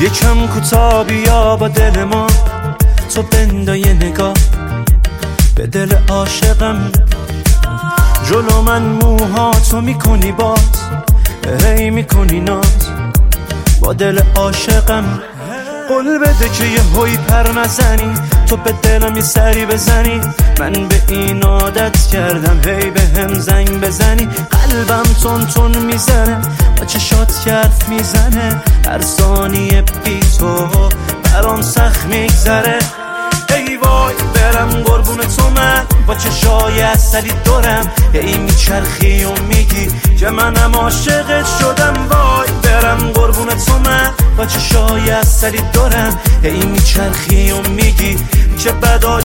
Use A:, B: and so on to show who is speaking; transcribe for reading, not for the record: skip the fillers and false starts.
A: یکم کوتاه بیا با دل ما، تو بندا یه نگاه به دل عاشقم. جلو من موها تو میکنی باز، هی میکنی ناز با دل عاشقم. قول بده که یه هوی پر نزنی، تو به دلم یه سری بزنی. من به این عادت کردم هی به هم زنگ بزنی. قلبم تون تون میزنه، با چشات حرف میزنه. هر ثانیه بی تو برام سخت میگذره. ای وای برم قربون تو، من با چشای عسلی دورم. هی میچرخی و میگی که منم عاشقت شدم. وای برم قربون تو، من با چشای عسلی دورم. هی میچرخی و میگی که بد